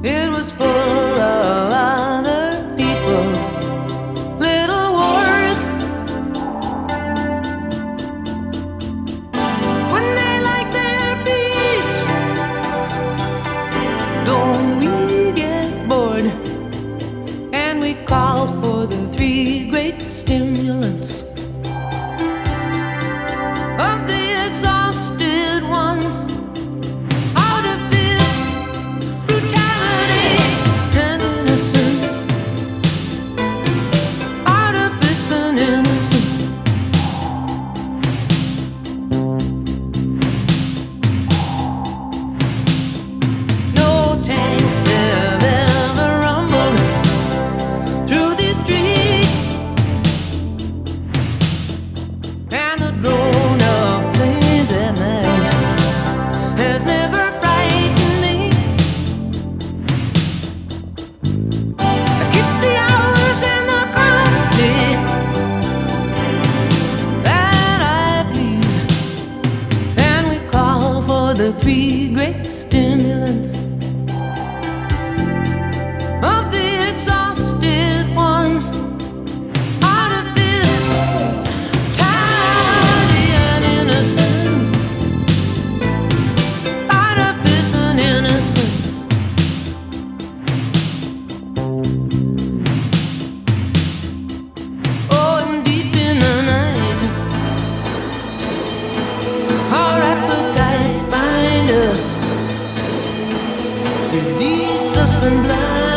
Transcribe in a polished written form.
It was full of other people's little wars. When they like their peace, don't we get bored? And we call for the three great stimulants of the exhausted ones. Artifice, brutality, and innocence. Artifice and innocence. No tanks have ever rumbled through these streets, and the drone of planes at night has never frightened me. I keep the hours and the company that I please, and we call for the three great stimulants of the exhausted ones. Artifice, brutality, and innocence. Artifice and innocence. Oh, and deep in the night, our appetites find us, release us and blind.